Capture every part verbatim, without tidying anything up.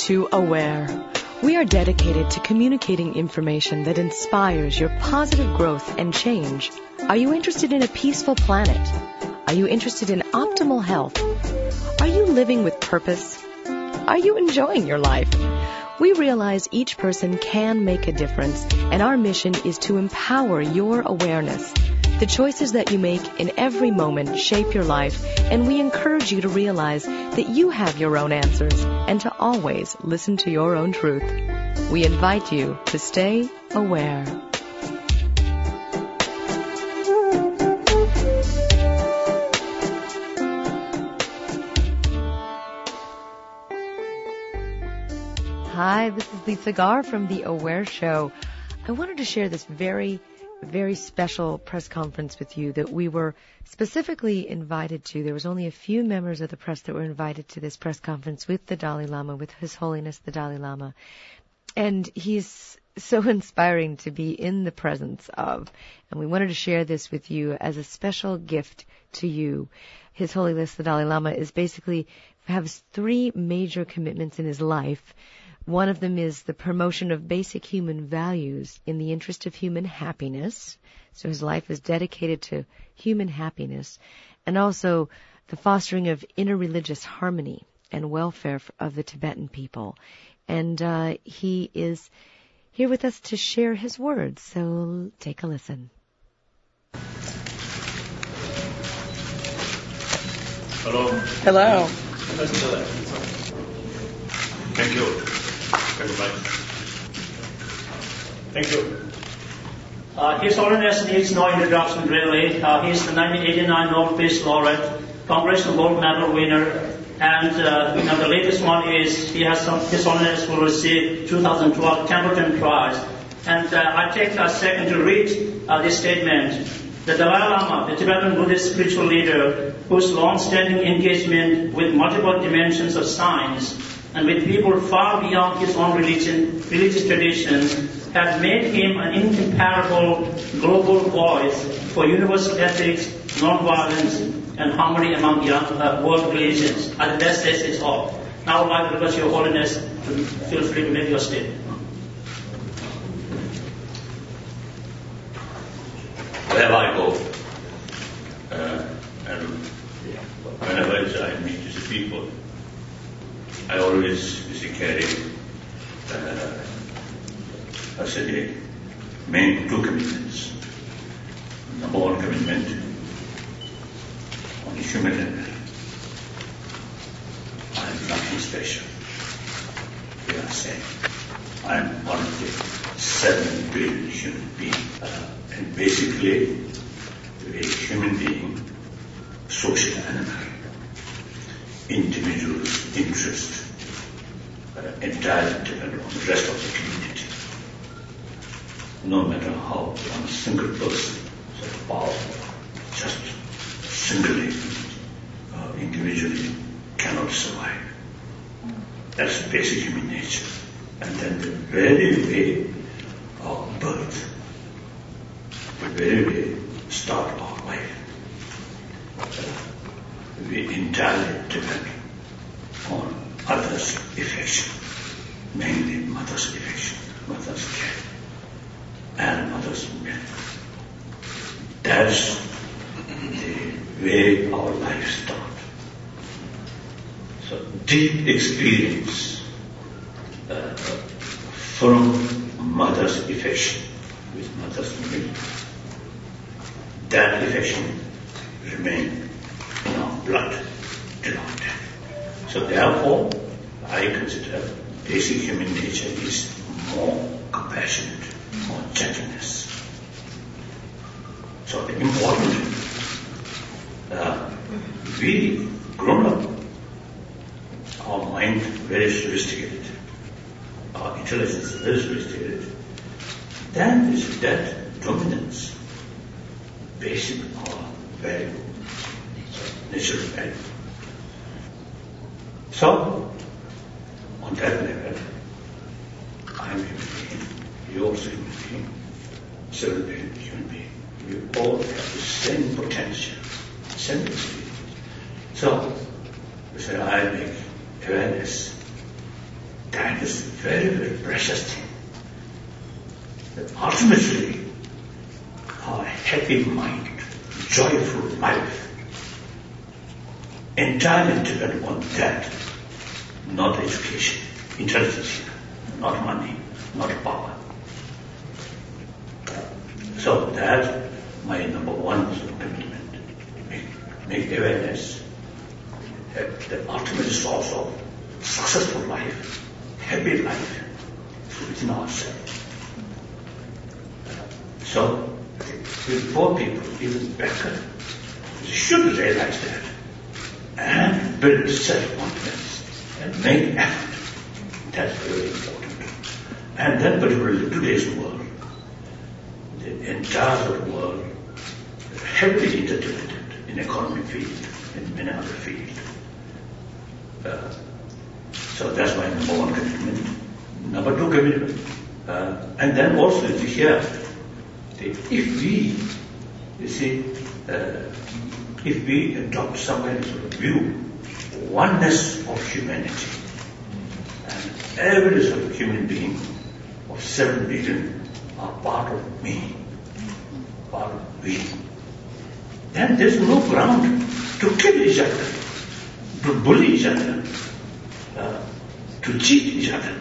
to Aware. We are dedicated to communicating information that inspires your positive growth and change. Are you interested in a peaceful planet? Are you interested in optimal health? Are you living with purpose? Are you enjoying your life? We realize each person can make a difference, and our mission is to empower your awareness. The choices that you make in every moment shape your life, and we encourage you to realize that you have your own answers and to always listen to your own truth. We invite you to stay aware. Hi, this is Lisa Garr from The Aware Show. I wanted to share this very very special press conference with you that we were specifically invited to. There was only a few members of the press that were invited to this press conference with the Dalai Lama, with His Holiness the Dalai Lama. And he's so inspiring to be in the presence of. And we wanted to share this with you as a special gift to you. His Holiness the Dalai Lama is basically has three major commitments in his life. One of them is the promotion of basic human values in the interest of human happiness. So his life is dedicated to human happiness, and also the fostering of interreligious harmony and welfare of the Tibetan people. And uh, he is here with us to share his words. So take a listen. Hello. Hello. Thank you. Thank you. Uh, His Holiness needs no introduction, really. Uh, he's the nineteen eighty-nine Nobel Peace Laureate, Congressional Gold Medal winner, and uh, you know, the latest one is he has some, His Holiness will receive two thousand twelve Templeton Prize. And uh, I take a second to read uh, this statement. The Dalai Lama, the Tibetan Buddhist spiritual leader, whose long-standing engagement with multiple dimensions of science and with people far beyond his own religion, religious traditions, have made him an incomparable global voice for universal ethics, non-violence, and harmony among young, uh, world religions. And that says it all. Now I would like to request Your Holiness to feel free to make your statement. Wherever I go, uh, and whenever I meet these people, I always carry, uh, I say, main two commitments. Number one commitment on the human level. I am nothing special. We are saying I am one of the seven billion human beings. Uh, and basically, a human being, social animal, individual's interest uh, entirely depend on the rest of the community. No matter how one single person is so powerful, just singly, uh, individually cannot survive. That's basic human nature. And then the very way of birth, the very way start our life, we entirely depend on others' affection, mainly mother's affection, mother's care, and mother's milk. That's the way our life starts. So deep experience uh, from mother's affection with mother's milk. That affection remains in our blood till our death. So therefore, I consider basic human nature is more compassionate, more gentleness. So the important, uh, we grown up, our mind very sophisticated, our intelligence very sophisticated, then is that dominance, basic or value, natural value. So, on that level, I am a human being, you also a human being, seven billion human being. We all have the same potential, same experience. So, we say, I make awareness. that is very, very precious thing. That ultimately, our happy mind, joyful life, entirely depend on that, not education, intelligence, not money, not power. So that my number one commitment, make, make awareness that the ultimate source of successful life, happy life, is within ourselves. So, with poor people, even better, we should realize that and build self-confidence and make effort. That's very important. And then particularly today's world, the entire world is heavily interdependent in economic field, in many other fields. Uh, so that's my number one commitment. Number two commitment. Uh, and then also here, if we, you see, uh, if we adopt some kind of view, oneness of humanity, and every sort of human being of seven billion are part of me, part of we, then there's no ground to kill each other, to bully each other, uh, to cheat each other.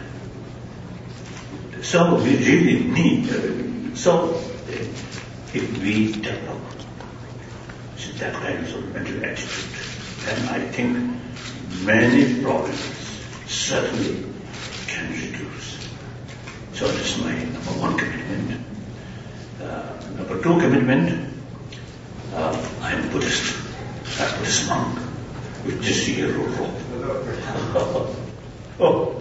So we really need, uh, so if we develop that kind of mental attitude, then I think many problems certainly can reduce. So that's my number one commitment. Uh, number two commitment, uh, I am Buddhist, a Buddhist monk with this yellow robe. Oh.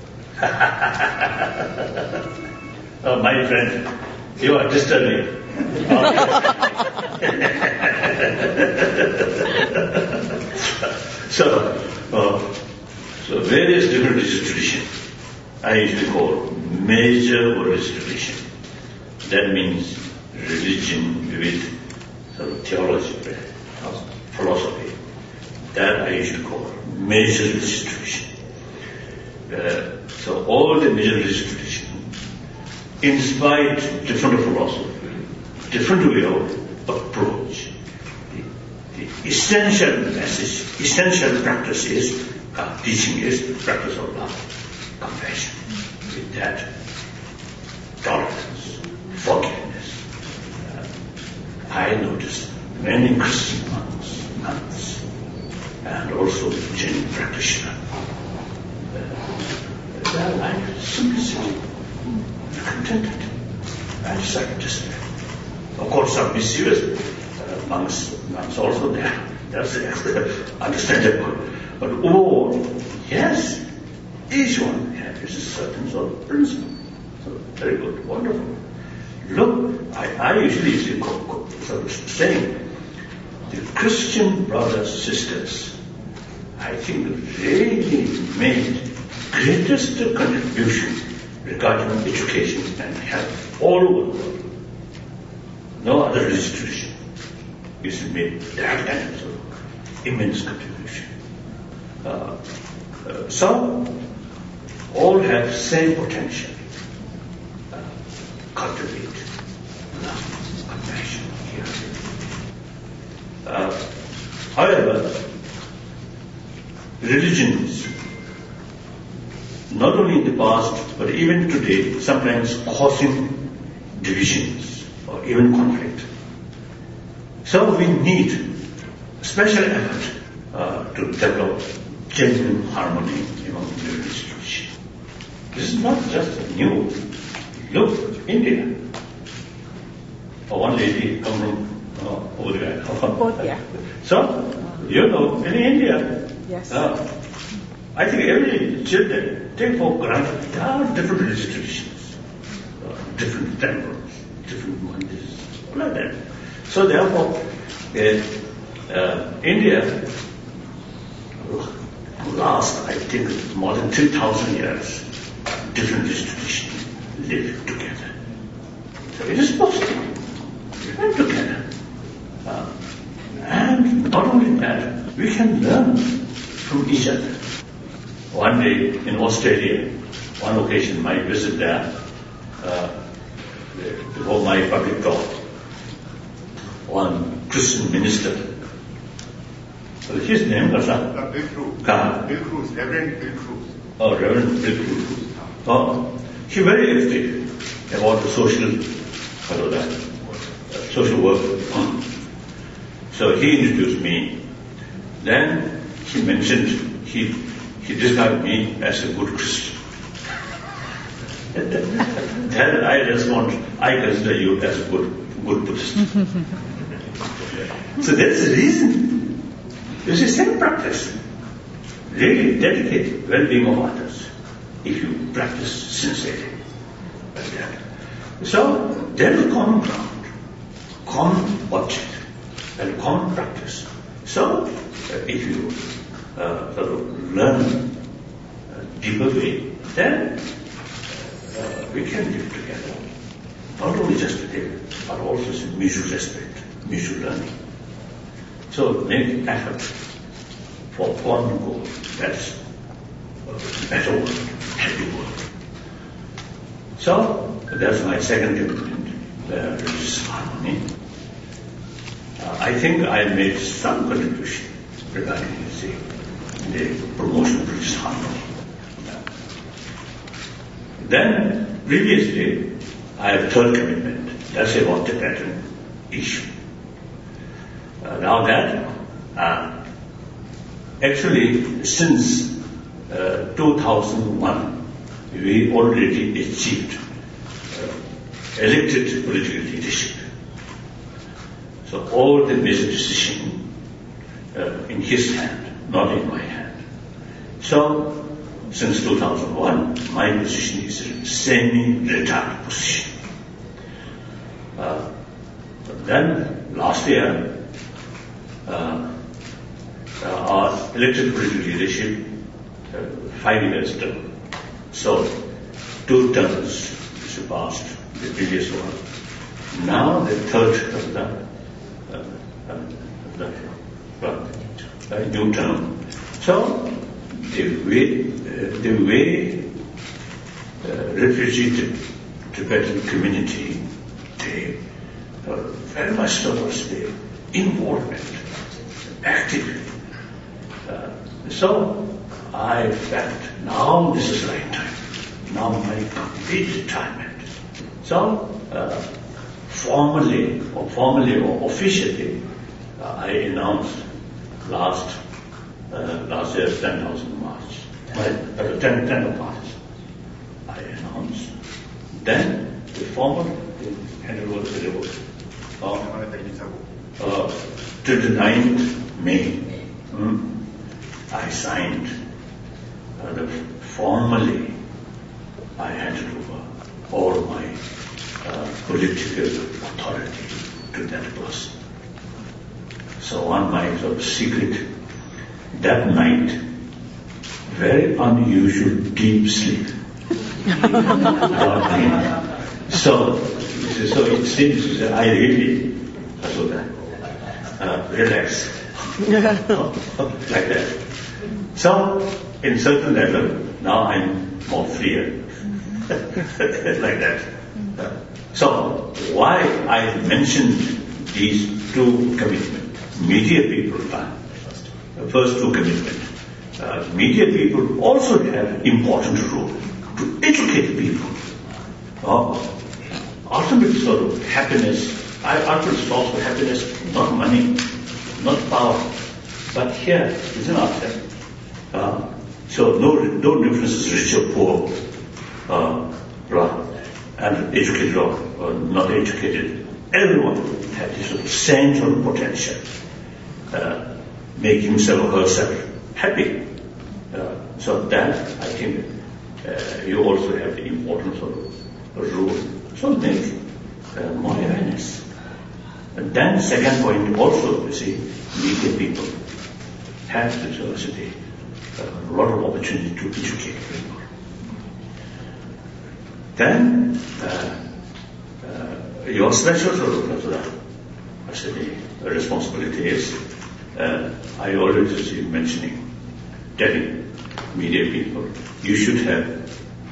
Oh, my friend, you are disturbing. so, uh, so various different institutions I usually call major Buddhist tradition. That means religion with sort of theology, philosophy. That I usually call major religious tradition. Uh, so all the major religious traditions inspired different philosophy, different way of approach. The, the essential message, essential practice is, uh, teaching is practice of love, compassion. With that, tolerance, forgiveness. Uh, I noticed many Christian monks, nuns, and also Jain practitioners. Uh, their life is simplicity, contented, and self-discipline. Of course, some mischievous uh, monks, nuns also there. That's understandable. But overall, yes, each one has a certain sort of principle. So very good, wonderful. Look, I, I usually say, sort of saying, the Christian brothers, sisters, I think really made greatest contribution regarding education and health all over the world. No other religious tradition is made that kind of immense contribution. Uh, uh, some all have same potential. Uh, cultivate love, compassion here. Uh, however, religions, not only in the past but even today, sometimes causing divisions or even conflict. So we need special effort uh, to develop genuine harmony among the religious traditions. This is not just new. Look, India. Oh, one lady come from uh, over there. Both, yeah. So, you know, in India, Yes. uh, I think every children take for granted there are different religious traditions, uh, different temples, different mandirs, like that. So therefore, uh, uh, India, last I think more than three thousand years, different religious traditions live together. So it is possible. We live together. Uh, and not only that, we can learn from each other. One day in Australia, one occasion, my visit there, uh, before my public talk, one Christian minister, well, his name was uh, Bill Cruz. Ka. Bill Cruz, Reverend Bill Cruz. Oh, Reverend Bill Cruz. Oh, he very active about the social, what was that, uh, social work. Oh. So he introduced me. Then he mentioned, he, he described me as a good Christian. Then I respond, I consider you as a good, good Buddhist. So that's the reason. You see, same practice. Really dedicate well-being of others if you practice sincerely. Like that. So there is common ground, common object, and common practice. So uh, if you uh, sort of learn a deeper way, then uh, we can live together. Not only just to live, but also in mutual respect, mutual learning. So make effort for common goal. That's a better world, happy world. So that's my second commitment, uh, religious harmony. Uh, I think I made some contribution regarding the, the promotion of religious harmony. Yeah. Then, previously, I have a third commitment. That's about Tibetan issue. Uh, now that, uh, actually, since uh, two thousand one, we already achieved uh, elected political leadership. So all the major decision uh, in his hand, not in my hand. So since two thousand one, my position is a semi-retired position. Uh, then last year, uh, uh, our elected political leadership, uh, five years term. So two terms surpassed the previous one. Now the third term. Uh, uh, the, uh, uh, new term. So the way, uh, the way uh, refugee Tibetan community, they uh, very much towards the involvement, active. Uh, so I felt now this is the right time. Now my complete retirement. So. Uh, Formally, or formally or officially, uh, I announced last uh, last year, tenth of March, uh, tenth of March, I announced. Then the formal handed over to the book. Uh, twenty-ninth May, hmm, I signed. Uh, the, formally, I handed over all my Uh, political authority to that person. So on my sort of secret, that night, very unusual deep sleep. so, so it seems that I really, so that, uh, relaxed, like that. So, in certain level, now I'm more freer, like that. Uh, So, why I mentioned these two commitments? Media people, uh, first two commitments. Uh, media people also have important role to educate people. Uh, ultimate sort of happiness, I, ultimate source of happiness, not money, not power, but here is an object. Uh, so no, no difference is rich or poor, uh, blah. And educated or, or not educated, everyone has this sort of same sort of potential, uh, make himself or herself happy. Uh, so that, I think, uh, you also have the important sort of role. So make uh, more awareness. And then second point also, you see, media people have the diversity, a lot of opportunity to educate people. Then, uh, uh, your special sort of uh, the responsibility is, uh, I always see mentioning, telling media people, you should have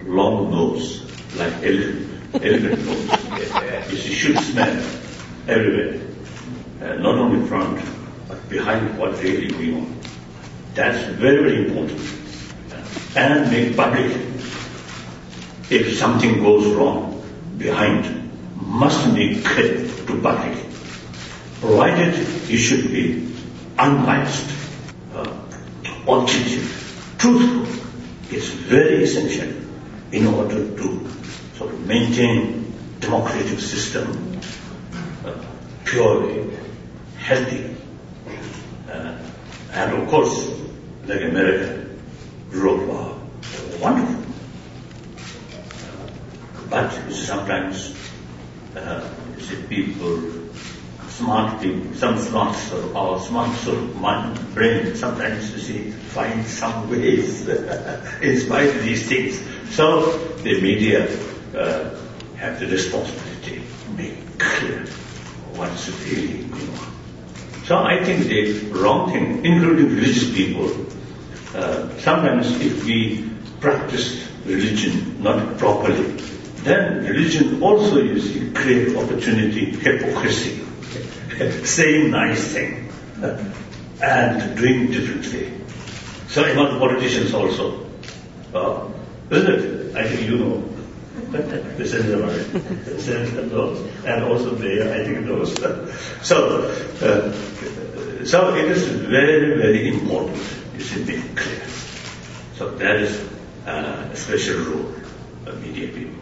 long nose, like elephant, elephant nose. You should smell everywhere. Uh, not only front, but behind what really going on. That's very, very important. And make public. If something goes wrong behind, must make clear to public. Provided it should be unbiased, uh, objective, truthful. It's very essential in order to sort of maintain democratic system, uh, purely healthy. Uh, and of course, like America, rule of law, wonderful. Uh, but sometimes, uh, you see people, smart people, some smart sort of, or smart sort of mind, brain, sometimes you see, find some ways in spite of these things. So the media uh, have the responsibility to make clear what's really going on. So I think the wrong thing, including religious people, uh, sometimes if we practice religion not properly, then religion also, you see, create opportunity, hypocrisy, saying nice thing and doing differently. So among politicians also, uh, isn't it? I think you know. The Senator, the Senator knows, and also Mayor, I think knows. So, uh, so it is very, very important. You should be clear. So that is uh, a special role of media people.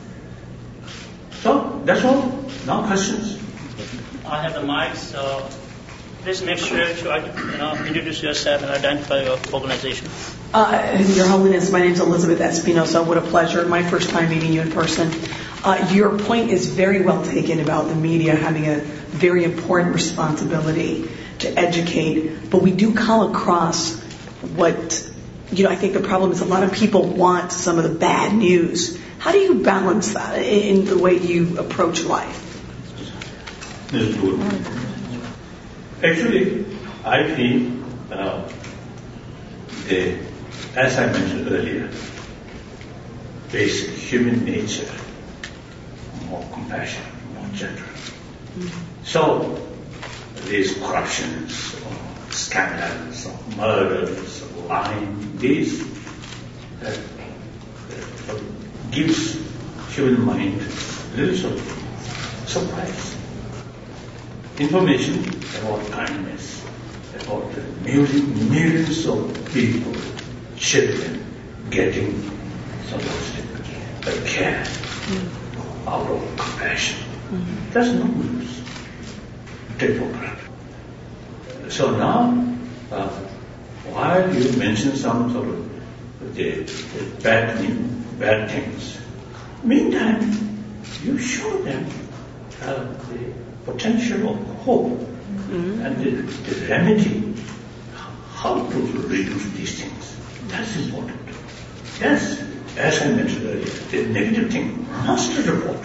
So that's all. Now questions. I have the mic, so please make sure to you know, introduce yourself and identify your organization. Uh, Your Holiness, my name is Elizabeth Espinosa. What a pleasure. My first time meeting you in person. Uh, your point is very well taken about the media having a very important responsibility to educate, but we do come across what, you know, I think the problem is a lot of people want some of the bad news. How do you balance that in the way you approach life? This is good. Actually, I feel uh, the, as I mentioned earlier, basic human nature, more compassion, more gentle. Mm-hmm. So, these corruptions, or scandals, or murders, or lying, these uh, uh, gives human mind a little sort of surprise. Information about kindness, about the millions, millions of people, children, getting some of the care mm. out of compassion. Mm-hmm. That's not news. Take for granted. So now, uh, while you mention some sort of the, the bad, bad things, meantime, you show them uh, the potential of hope mm-hmm. and the, the remedy, how to reduce these things. That's important. Yes, as I mentioned earlier, the negative thing must report.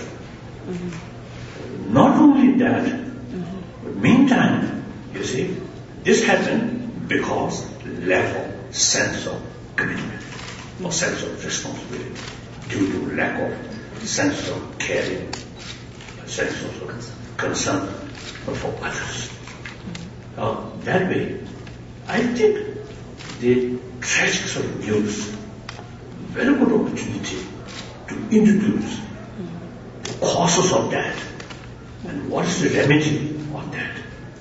Mm-hmm. Not only that, mm-hmm. but meantime, you see, this happened because lack of sense of commitment mm-hmm. or sense of responsibility due to lack of sense of caring, sense of concern for others. Mm-hmm. Uh, that way, I think the tragic sort of news, very good opportunity to introduce mm-hmm. the causes of that and what is the remedy on that.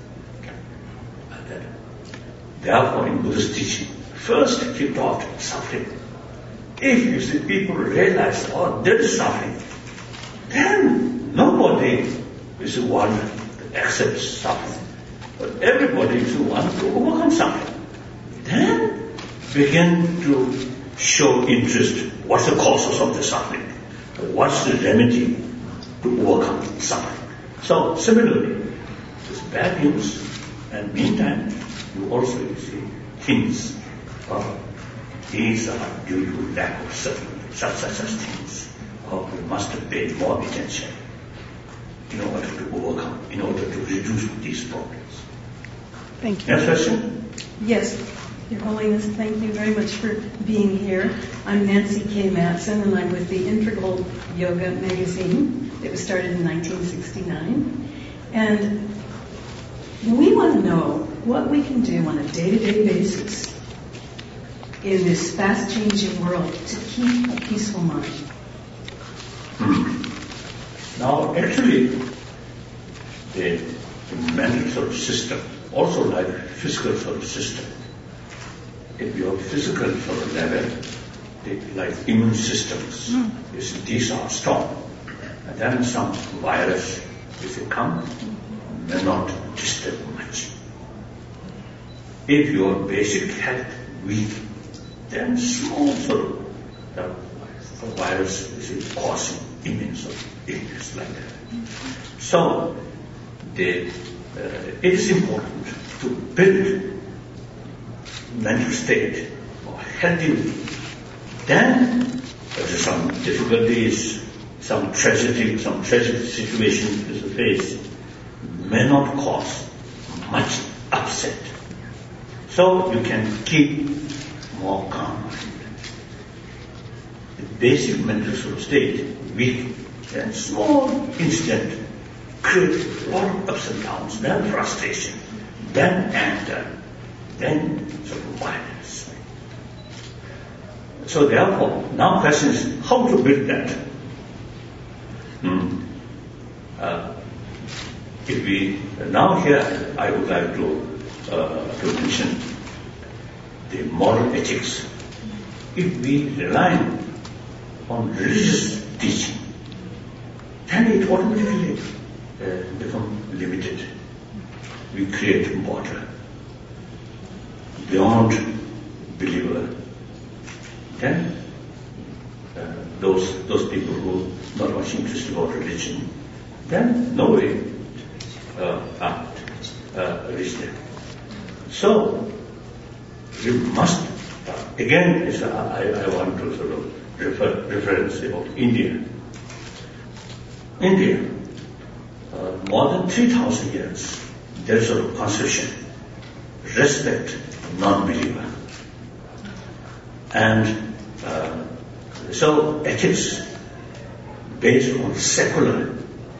And that. Therefore, in Buddhist teaching, first he taught suffering. If you see people realize, oh, there is suffering, then nobody is the one that accepts suffering. But everybody is the one to overcome suffering. Then begin to show interest. What's the causes of the suffering? What's the remedy to overcome suffering? So similarly, it's bad news, and meantime, you also you see hints of these are due to lack of certain such such such things. Oh, we must pay more attention in order to overcome, in order to reduce these problems. Thank you. Next question? Yes. Your Holiness, thank you very much for being here. I'm Nancy K. Matson, and I'm with the Integral Yoga magazine. It was started in nineteen sixty-nine. And we want to know what we can do on a day-to-day basis in this fast-changing world to keep a peaceful mind. Now, actually, the, the mental sort of system, also like physical sort of system, if your physical sort of level, the, like immune systems, mm. you see, these are strong. And then some virus, if it comes, may not disturb much. If your basic health weak, then small sort of uh, virus is causing immune sort of illness like that. So, the, uh, it is important to build mental state or healthy. Then there are some difficulties, some tragedy, some tragic situations to face may not cause much upset. So you can keep more calm mind. The basic mental sort of state, weak and small incident, create a lot of ups and downs, then frustration, then anger, then sort of violence. So therefore, now question is how to build that. Hmm. Uh, if we now here, I would like to uh, to mention the moral ethics. If we rely on religious teaching, then it automatically uh, become limited. We create border beyond believer. Then uh, those those people who not much interested about religion, then no way uh, are uh, reach there. So we must uh, again. Is, uh, I, I want to sort of refer reference about India. India, uh, more than three thousand years, there is a constitution, respect non-believer. And uh, so ethics based on secular,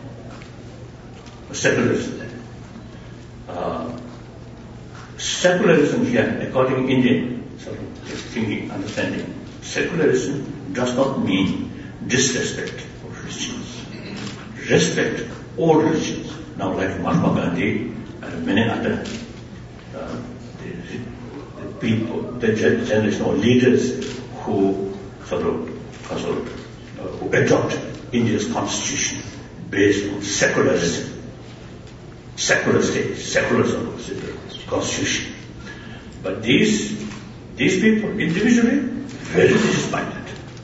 secularism. Uh, secularism here, according to Indian sort of thinking, understanding, secularism does not mean disrespect of religions. Respect all religions. Now, like Mahatma Gandhi and many other uh, the, the people, the generation or leaders who sort of, uh, sort of uh, who adopt India's constitution based on secularism, secular state, secular sort of constitution. But these these people individually very religious-minded.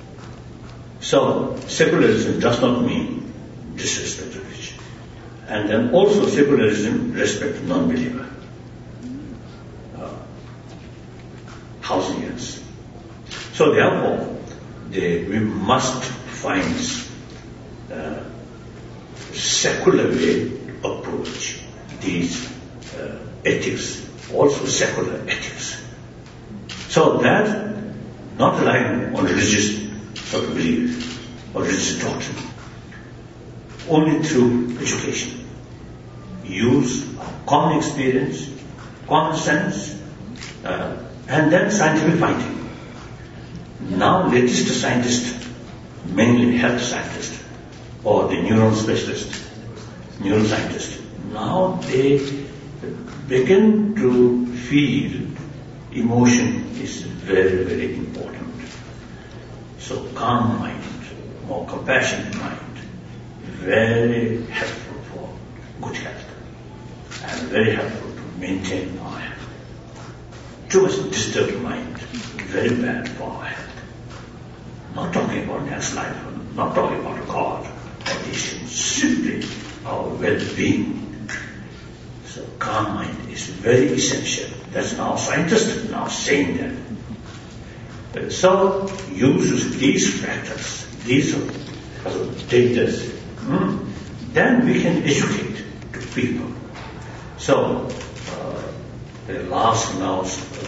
So secularism does not mean disrespect to religion. And then also secularism respect non-believer. Uh, thousand years. So therefore, the, we must find uh, secular way to approach these uh, ethics, also secular ethics. So that not relying on religious sort of belief or religious doctrine, only through education. Use common experience, common sense, uh, and then scientific finding. Now latest scientists, mainly health scientists or the neuron specialists, neuroscientists, now they begin to feel emotion is very, very important. So calm mind, more compassionate mind, very helpful for good health and very helpful to maintain our health. Too much disturbed mind, very bad for our health. Not talking about next life, not talking about God, but these simply our well-being. So calm mind is very essential. That's now scientists now saying that. But so use these factors, these data, hmm, then we can educate to people. So uh, the last now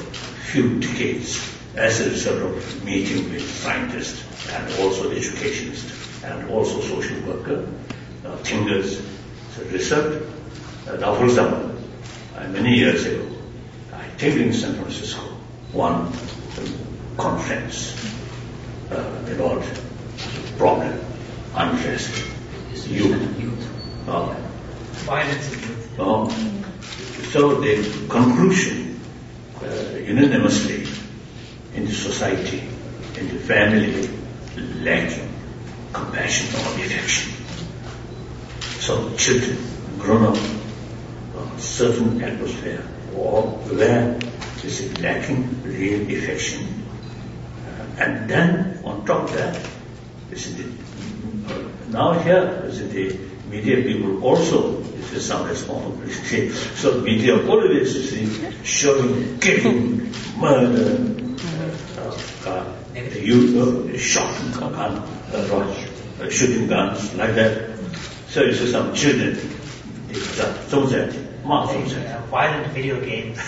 few decades as a result of meeting with scientists and also educationists and also social workers, uh, thinkers, so research. Uh, now, for example, uh, many years ago, I attended in San Francisco one conference uh, about problem, unrest, youth, uh, violence in youth. Uh, so the conclusion uh, unanimously in the society, in the family, lacking compassion or affection. So children grown up a certain atmosphere or where is it lacking real affection. Uh, and then on top of that, is it the, uh, now here is it the media people also is some responsibility. So media always you see showing killing, murder, uh, uh, you uh, shooting gun, uh, uh, shooting guns like that. So you see some children, so that, uh, violent video games.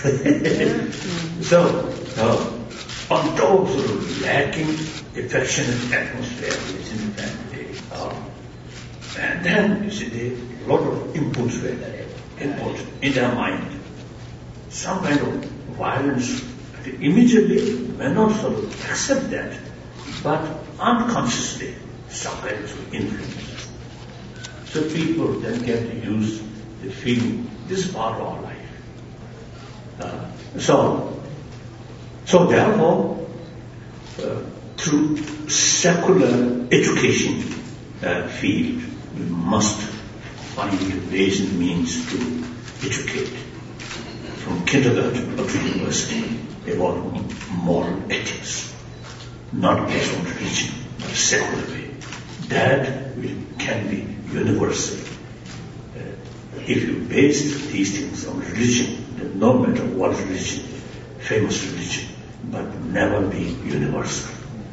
So uh, on top of lacking affectionate atmosphere within the family, uh, and then you see the lot of inputs were there, input in their mind, some kind of violence. Immediately may not sort of accept that, but unconsciously some kind of influence. So people then get used to the feeling this is part of our life. Uh, so, so therefore, uh, through secular education uh, field, we must find ways and means to educate from kindergarten up to university about moral ethics, not based on religion, but a secular way. That will, can be universal. Uh, if you base these things on religion, then no matter what religion, famous religion, but never be universal.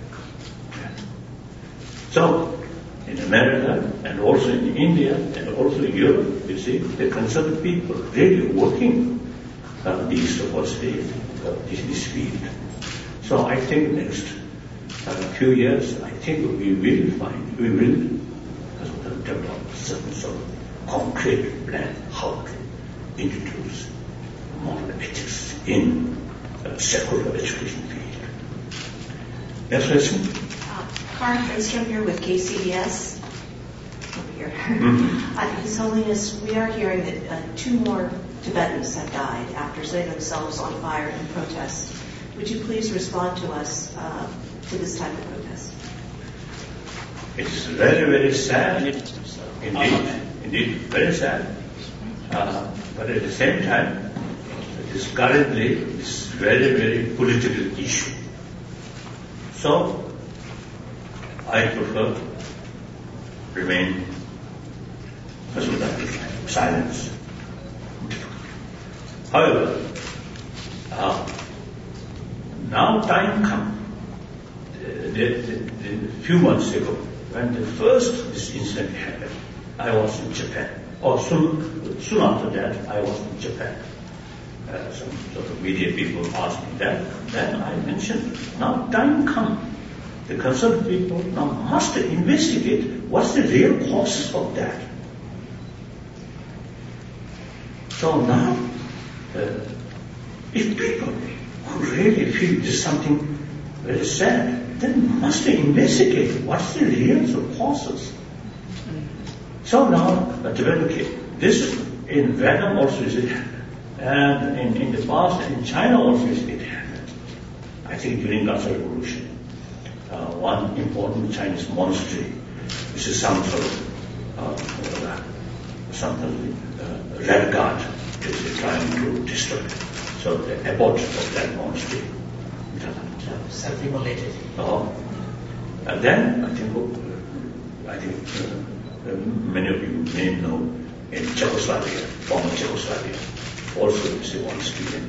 So, in America and also in India and also in Europe, you see, the concerned people really working uh, these towards the, uh, this, this field. So I think next uh, few years, I think we will find, we will uh, develop certain sort of concrete plan how to introduce moral ethics in uh, secular education field. Yes, question? Karen Lindstrom here with K C B S. Over here. Mm-hmm. Uh, His Holiness, we are hearing that uh, two more Tibetans have died after setting themselves on fire in protest. Would you please respond to us uh, to this type of protest? It's very, very sad. Indeed, indeed, very sad. Uh, but at the same time, it is currently it's very, very political issue. So, I prefer remain silence. However, uh, now time come. The, the, the, the few months ago, when the first this incident happened, I was in Japan. Or soon, soon after that, I was in Japan. Uh, some sort of media people asked me that. Then I mentioned, now time come. The concerned people now must investigate what's the real causes of that. So now, uh, if people who really feel this is something very sad, then must investigate what's the real causes. So now, uh, this in Vietnam also is it, and in, in the past, and in China also is it happened. I think during Cultural Revolution. Uh, one important Chinese monastery. This is some sort of uh, uh, some uh, red guard is trying to destroy. So the abbot of that monastery. Self-immolated. Uh, and then I think uh, I think uh, uh, many of you may know in Czechoslovakia, former Czechoslovakia, also you see one student.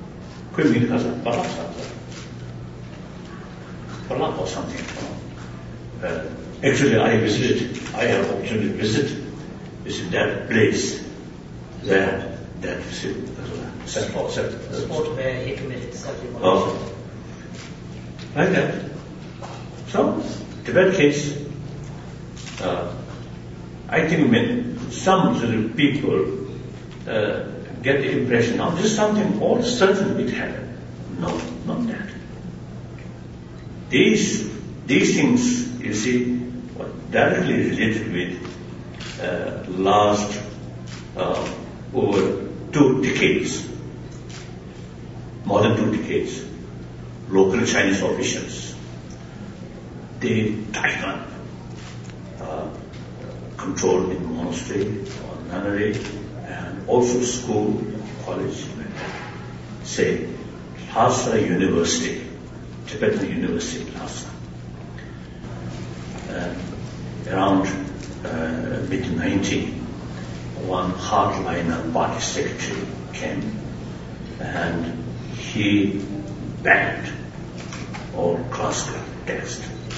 Or something. Uh, actually, I visited, I have opportunity to visit, is in that place where that Central Center. Sport where he committed self-immolation. Oh, like that. So, Tibet case, uh, I think many, some little people uh, get the impression, oh, this is something all certain will happen. No, not that. These, these things, you see, are directly related with uh, last uh, over two decades, more than two decades, local Chinese officials, they tighten up uh, control in monastery or nunnery and also school, college, say Lhasa University, Tibetan University, Lhasa. Uh, around uh, mid nineteen, one hardliner party secretary came and he banned all classical text.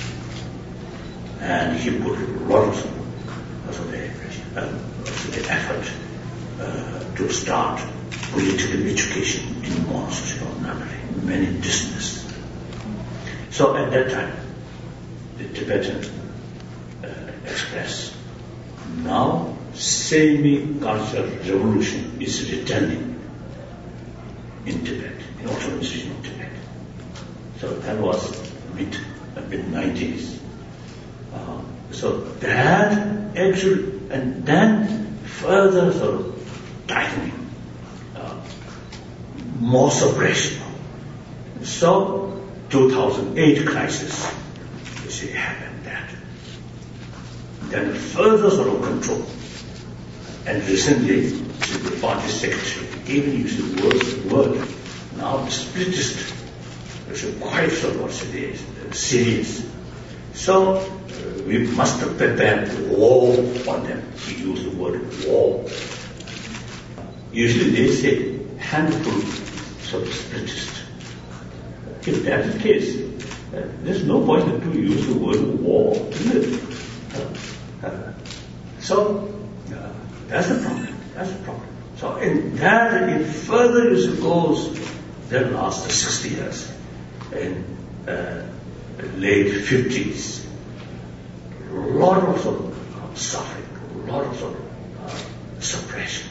And he put a lot of, of the, uh, of the effort uh, to start political education in monastery or nunnery, many districts. So at that time, the Tibetan uh, expressed, now semi-cultural revolution is returning in Tibet, in autonomous region of Tibet. So that was mid, uh, mid-nineties. Uh, so that actually, and then further sort of tightening, uh, more suppression. So two thousand eight crisis, you see, happened that. Then further sort of control. And recently, the party secretary even used the word, word now the splittist. It's quite sort of what it is, serious. So uh, we must prepare war on them. We use the word war. Usually they say handful sort of splittist. If that's the case, uh, there's no point to use the word war, isn't it? Uh, uh, so uh, that's the problem. That's the problem. So in that, it further as it goes, then last sixty years, in uh, late fifties, a lot of, sort of suffering, a lot of, sort of uh, suppression.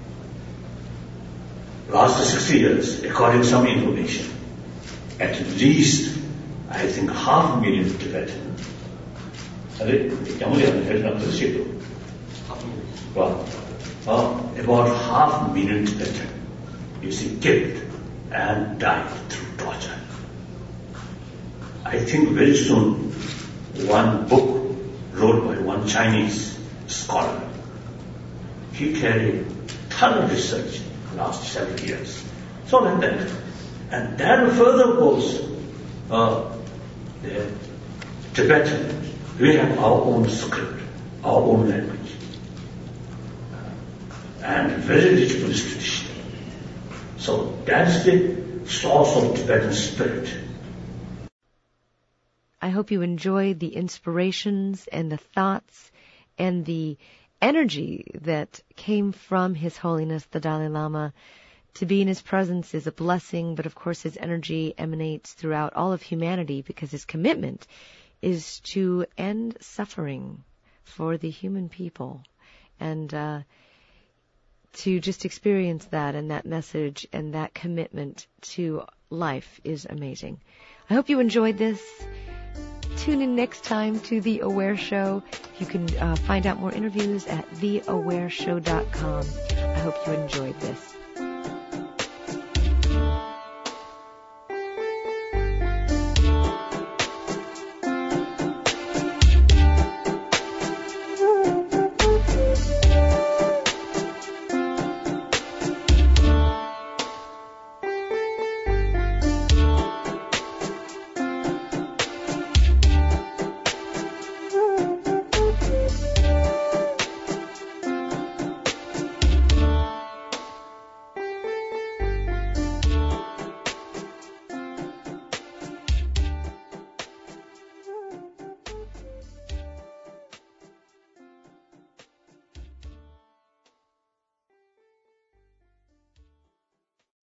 Last sixty years, according to some information, at least, I think, half a million Tibetans. Well, uh, about half a million Tibetans, you see, killed and died through torture. I think very soon, one book wrote by one Chinese scholar, he carried thorough research last seven years. So like that. And that further goes, uh, the Tibetan, we have our own script, our own language, and very rich Buddhist tradition. So that's the source of Tibetan spirit. I hope you enjoyed the inspirations and the thoughts and the energy that came from His Holiness the Dalai Lama. To be in his presence is a blessing, but of course his energy emanates throughout all of humanity because his commitment is to end suffering for the human people. And uh, to just experience that and that message and that commitment to life is amazing. I hope you enjoyed this. Tune in next time to The Aware Show. You can uh, find out more interviews at the aware show dot com. I hope you enjoyed this.